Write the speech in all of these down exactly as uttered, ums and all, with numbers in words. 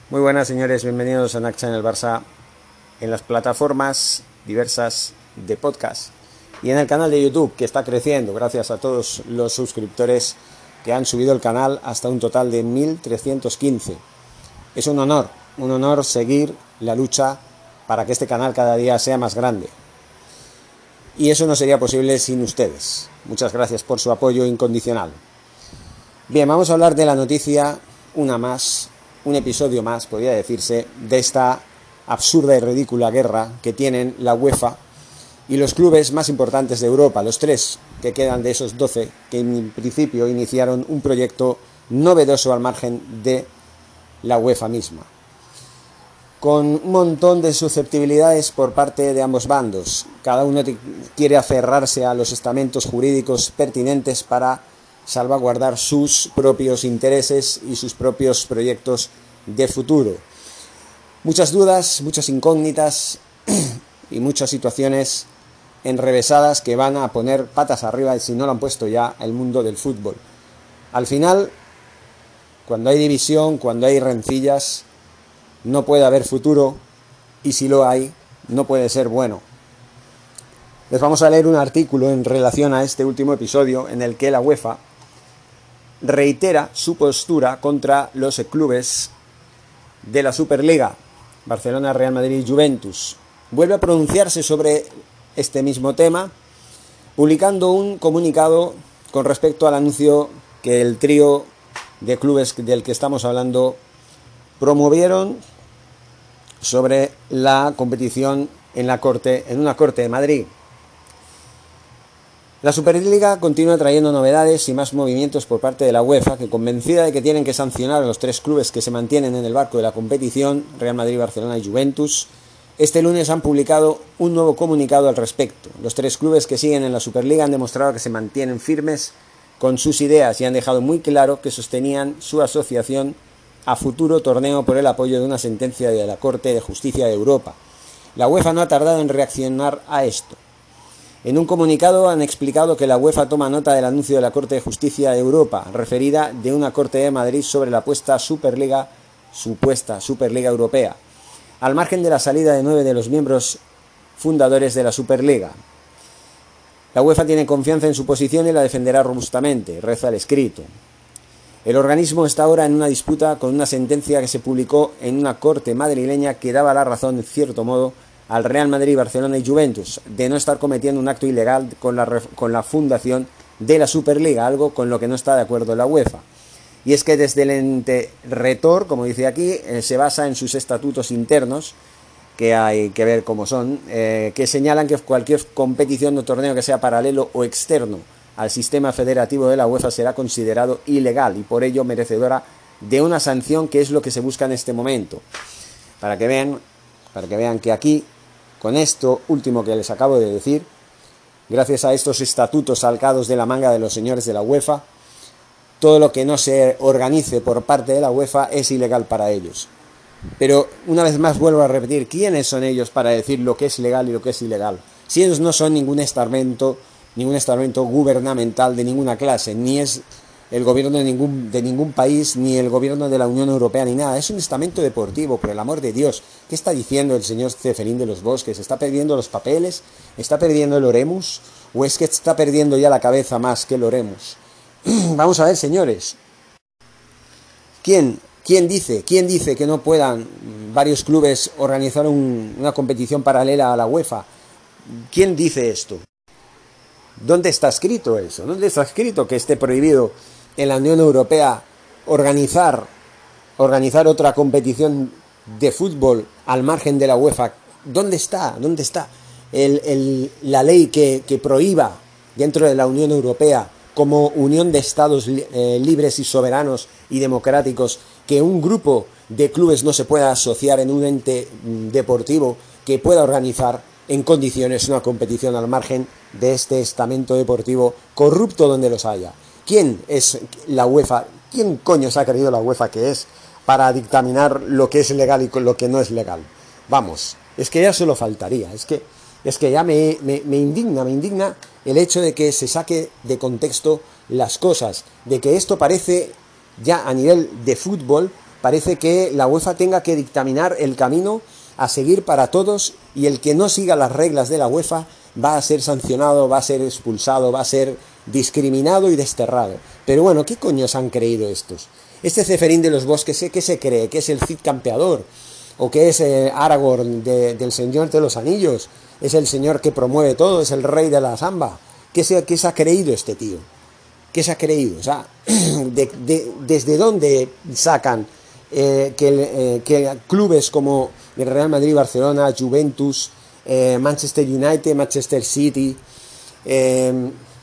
Muy buenas, señores, bienvenidos a Nacha en el Barça en las plataformas diversas de podcast y en el canal de YouTube, que está creciendo gracias a todos los suscriptores que han subido el canal hasta un total de mil trescientos quince. Es un honor, un honor seguir la lucha para que este canal cada día sea más grande. Y eso no sería posible sin ustedes. Muchas gracias por su apoyo incondicional. Bien, vamos a hablar de la noticia, una más, un episodio más, podría decirse, de esta absurda y ridícula guerra que tienen la UEFA y los clubes más importantes de Europa, los tres que quedan de esos doce que en principio iniciaron un proyecto novedoso al margen de la UEFA misma, con un montón de susceptibilidades por parte de ambos bandos. Cada uno quiere aferrarse a los estamentos jurídicos pertinentes para salvaguardar sus propios intereses y sus propios proyectos de futuro. Muchas dudas, muchas incógnitas y muchas situaciones enrevesadas que van a poner patas arriba, y si no lo han puesto ya, el mundo del fútbol. Al final, cuando hay división, cuando hay rencillas, no puede haber futuro, y si lo hay, no puede ser bueno. Les vamos a leer un artículo en relación a este último episodio en el que la UEFA reitera su postura contra los clubes de la Superliga, Barcelona, Real Madrid y Juventus. Vuelve a pronunciarse sobre este mismo tema, publicando un comunicado con respecto al anuncio que el trío de clubes del que estamos hablando promovieron sobre la competición en la corte, en una corte de Madrid. La Superliga continúa trayendo novedades y más movimientos por parte de la UEFA, que, convencida de que tienen que sancionar a los tres clubes que se mantienen en el barco de la competición, Real Madrid, Barcelona y Juventus, este lunes han publicado un nuevo comunicado al respecto. Los tres clubes que siguen en la Superliga han demostrado que se mantienen firmes con sus ideas y han dejado muy claro que sostenían su asociación a futuro torneo por el apoyo de una sentencia de la Corte de Justicia de Europa. La UEFA no ha tardado en reaccionar a esto. En un comunicado han explicado que la UEFA toma nota del anuncio de la Corte de Justicia de Europa, referida de una Corte de Madrid sobre la puesta Superliga, supuesta Superliga Europea, al margen de la salida de nueve de los miembros fundadores de la Superliga. La UEFA tiene confianza en su posición y la defenderá robustamente, reza el escrito. El organismo está ahora en una disputa con una sentencia que se publicó en una corte madrileña que daba la razón, en cierto modo, al Real Madrid, Barcelona y Juventus de no estar cometiendo un acto ilegal con la, con la fundación de la Superliga, algo con lo que no está de acuerdo la UEFA. Y es que desde el ente rector, como dice aquí, eh, se basa en sus estatutos internos, que hay que ver cómo son, eh, que señalan que cualquier competición o torneo que sea paralelo o externo al sistema federativo de la UEFA será considerado ilegal y por ello merecedora de una sanción, que es lo que se busca en este momento. Para que vean, para que vean que aquí, con esto último que les acabo de decir, gracias a estos estatutos sacados de la manga de los señores de la UEFA, todo lo que no se organice por parte de la UEFA es ilegal para ellos. Pero una vez más vuelvo a repetir, ¿quiénes son ellos para decir lo que es legal y lo que es ilegal? Si ellos no son ningún estamento, ningún estamento gubernamental de ninguna clase, ni es el gobierno de ningún, de ningún país, ni el gobierno de la Unión Europea, ni nada. Es un estamento deportivo, por el amor de Dios. ¿Qué está diciendo el señor Ceferín de los Bosques? ¿Está perdiendo los papeles? ¿Está perdiendo el Oremus? ¿O es que está perdiendo ya la cabeza más que el Oremus? Vamos a ver, señores. ¿Quién, quién dice, quién dice que no puedan varios clubes organizar un, una competición paralela a la UEFA? ¿Quién dice esto? ¿Dónde está escrito eso? ¿Dónde está escrito que esté prohibido en la Unión Europea organizar, organizar otra competición de fútbol al margen de la UEFA? ¿Dónde está? ¿Dónde está el, el, la ley que, que prohíba dentro de la Unión Europea, como unión de estados eh, libres y soberanos y democráticos, que un grupo de clubes no se pueda asociar en un ente deportivo que pueda organizar en condiciones una competición al margen de este estamento deportivo corrupto donde los haya? ¿Quién es la UEFA? ¿Quién coño se ha creído la UEFA que es para dictaminar lo que es legal y lo que no es legal? Vamos, es que ya solo faltaría, es que, es que ya me, me, me indigna, me indigna el hecho de que se saque de contexto las cosas, de que esto parece ya a nivel de fútbol parece que la UEFA tenga que dictaminar el camino a seguir para todos, y el que no siga las reglas de la UEFA va a ser sancionado, va a ser expulsado, va a ser discriminado y desterrado. Pero bueno, ¿qué coños han creído estos? Este Ceferín de los Bosques, ¿qué se cree? ¿Que es el Cid campeador? ¿O que es eh, Aragorn de, del Señor de los Anillos? ¿Es el señor que promueve todo? ¿Es el rey de la samba? ¿Qué se, qué se ha creído este tío? ¿Qué se ha creído? O sea, de, de, ¿desde dónde sacan eh, que, eh, que clubes como el Real Madrid, Barcelona, Juventus, eh, Manchester United, Manchester City, eh,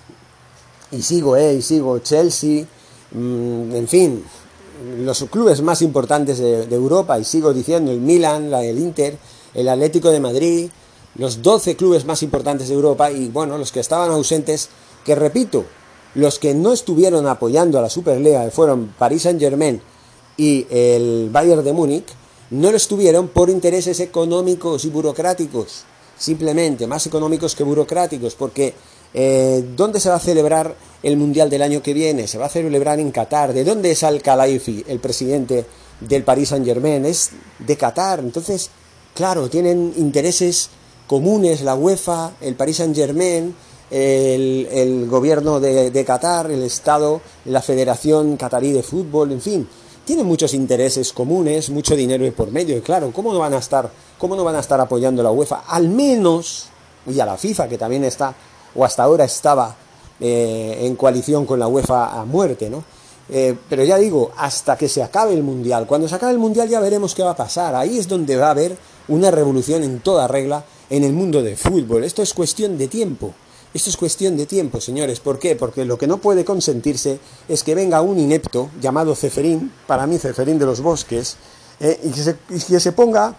y sigo, eh, y sigo, Chelsea, mmm, en fin, los clubes más importantes de, de Europa, y sigo diciendo, el Milan, la, el Inter, el Atlético de Madrid, los doce clubes más importantes de Europa, y bueno, los que estaban ausentes, que repito, los que no estuvieron apoyando a la Superliga fueron Paris Saint-Germain y el Bayern de Múnich, no lo estuvieron por intereses económicos y burocráticos, simplemente más económicos que burocráticos, porque eh, ¿dónde se va a celebrar el Mundial del año que viene? Se va a celebrar en Qatar. ¿De dónde es Al-Khelaifi, el presidente del Paris Saint-Germain? Es de Qatar. Entonces, claro, tienen intereses comunes la UEFA, el Paris Saint-Germain, el, el gobierno de, de Qatar, el Estado, la Federación Qatarí de Fútbol, en fin, tienen muchos intereses comunes, mucho dinero de por medio, y claro, ¿cómo no van a estar, cómo no van a estar apoyando a la UEFA? Al menos, y a la FIFA, que también está, o hasta ahora estaba eh, en coalición con la UEFA a muerte, ¿no? Eh, pero ya digo, hasta que se acabe el Mundial. Cuando se acabe el Mundial ya veremos qué va a pasar. Ahí es donde va a haber una revolución en toda regla en el mundo del fútbol. Esto es cuestión de tiempo. Esto es cuestión de tiempo, señores. ¿Por qué? Porque lo que no puede consentirse es que venga un inepto llamado Ceferín, para mí Ceferín de los Bosques, eh, y, que se, y que se ponga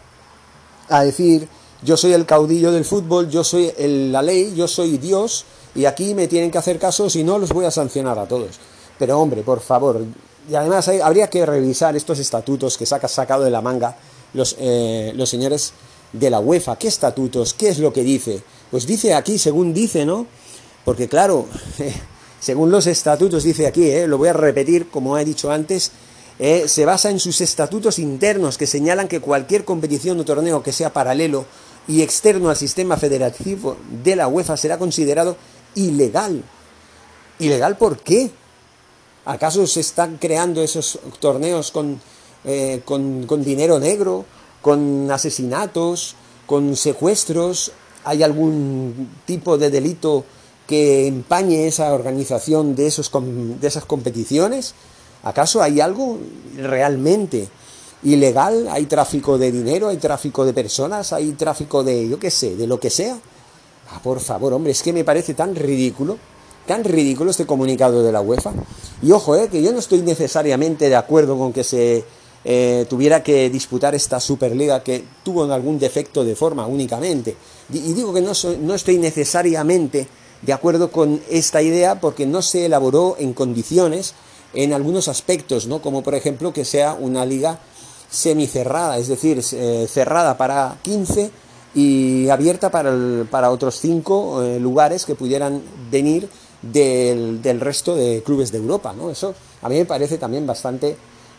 a decir: yo soy el caudillo del fútbol, yo soy el, la ley, yo soy Dios, y aquí me tienen que hacer caso, si no los voy a sancionar a todos. Pero hombre, por favor, y además hay, habría que revisar estos estatutos que saca sacado de la manga los, eh, los señores de la UEFA. ¿Qué estatutos? ¿Qué es lo que dice? Pues dice aquí, según dice, ¿no? Porque claro, eh, según los estatutos dice aquí, eh, lo voy a repetir como he dicho antes, eh, se basa en sus estatutos internos que señalan que cualquier competición o torneo que sea paralelo y externo al sistema federativo de la UEFA será considerado ilegal. ¿Ilegal por qué? ¿Acaso se están creando esos torneos con, eh, con, con dinero negro, con asesinatos, con secuestros? ¿Hay algún tipo de delito que empañe esa organización de, esos, de esas competiciones? ¿Acaso hay algo realmente ilegal? ¿Hay tráfico de dinero? ¿Hay tráfico de personas? ¿Hay tráfico de, yo qué sé, de lo que sea? Ah, por favor, hombre, es que me parece tan ridículo. Tan ridículo este comunicado de la UEFA. Y ojo, eh, que yo no estoy necesariamente de acuerdo con que se eh, tuviera que disputar esta Superliga, que tuvo algún defecto de forma únicamente. Y, y digo que no, soy, no estoy necesariamente de acuerdo con esta idea porque no se elaboró en condiciones en algunos aspectos, ¿no? Como por ejemplo que sea una liga semicerrada, es decir, eh, cerrada para quince y abierta para, el, para otros cinco eh, lugares que pudieran venir del, del resto de clubes de Europa, ¿no? Eso a mí me parece también bastante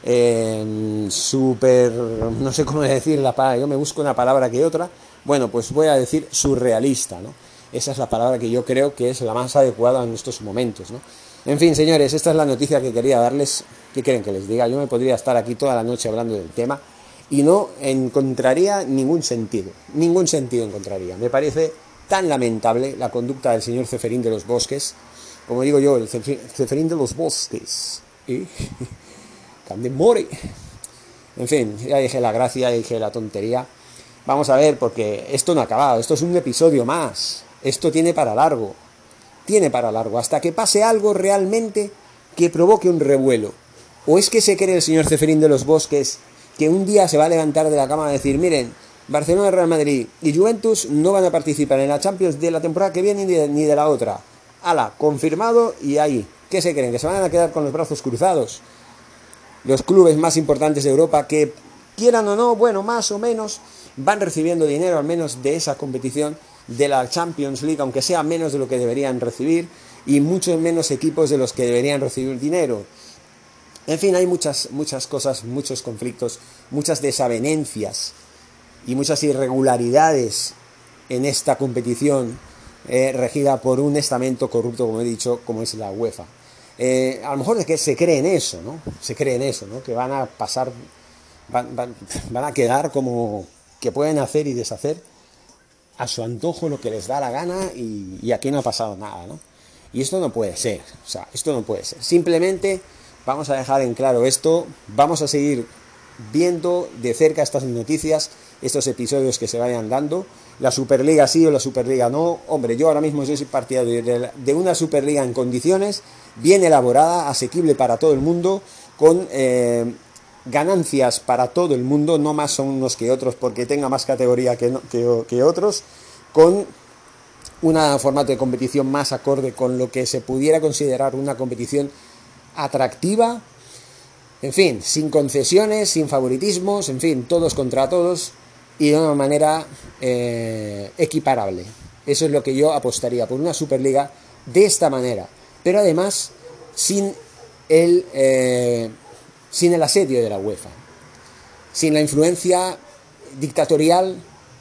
eh, súper, no sé cómo decir la palabra, yo me busco una palabra que otra, bueno, pues voy a decir surrealista, ¿no? Esa es la palabra que yo creo que es la más adecuada en estos momentos, ¿no? En fin, señores, esta es la noticia que quería darles. ¿Qué quieren que les diga? Yo me podría estar aquí toda la noche hablando del tema y no encontraría ningún sentido, ningún sentido encontraría. Me parece tan lamentable la conducta del señor Ceferín de los Bosques, como digo yo, el Ceferín de los Bosques, ¿eh? Candemore. En fin, ya dije la gracia, ya dije la tontería. Vamos a ver, porque esto no ha acabado, esto es un episodio más, esto tiene para largo, tiene para largo, hasta que pase algo realmente que provoque un revuelo. ¿O es que se cree el señor Ceferín de los Bosques que un día se va a levantar de la cama a decir: miren, Barcelona, Real Madrid y Juventus no van a participar en la Champions de la temporada que viene ni de, ni de la otra? ¡Hala! Confirmado y ahí. ¿Qué se creen? ¿Que se van a quedar con los brazos cruzados? Los clubes más importantes de Europa, que quieran o no, bueno, más o menos, van recibiendo dinero al menos de esa competición de la Champions League, aunque sea menos de lo que deberían recibir, y muchos menos equipos de los que deberían recibir dinero. En fin, hay muchas, muchas cosas, muchos conflictos, muchas desavenencias y muchas irregularidades en esta competición eh, regida por un estamento corrupto, como he dicho, como es la UEFA. Eh, a lo mejor es que se cree en eso, ¿no? Se cree en eso, ¿no? Que van a pasar, van, van, van a quedar como que pueden hacer y deshacer a su antojo lo que les da la gana y, y aquí no ha pasado nada, ¿no? Y esto no puede ser, o sea, esto no puede ser. Simplemente vamos a dejar en claro esto, vamos a seguir viendo de cerca estas noticias, estos episodios que se vayan dando. La Superliga sí o la Superliga no. Hombre, yo ahora mismo soy partidario de una Superliga en condiciones, bien elaborada, asequible para todo el mundo, con eh, ganancias para todo el mundo, no más son unos que otros porque tenga más categoría que, no, que, que otros, con un formato de competición más acorde con lo que se pudiera considerar una competición atractiva, en fin, sin concesiones, sin favoritismos, en fin, todos contra todos y de una manera eh, equiparable. Eso es lo que yo apostaría, por una Superliga de esta manera, pero además sin el, eh, sin el asedio de la UEFA, sin la influencia dictatorial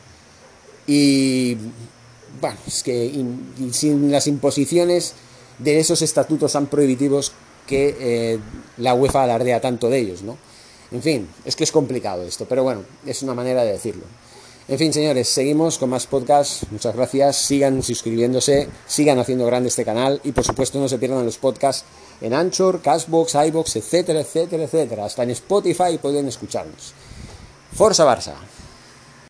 y, bueno, es que in, y sin las imposiciones de esos estatutos tan prohibitivos que eh, la UEFA alardea tanto de ellos, ¿no? En fin, es que es complicado esto, pero bueno, es una manera de decirlo. En fin, señores, seguimos con más podcasts. Muchas gracias, sigan suscribiéndose, sigan haciendo grande este canal y por supuesto no se pierdan los podcasts en Anchor, Castbox, iVoox, etcétera, etcétera, etcétera. Hasta en Spotify pueden escucharnos. Forza Barça.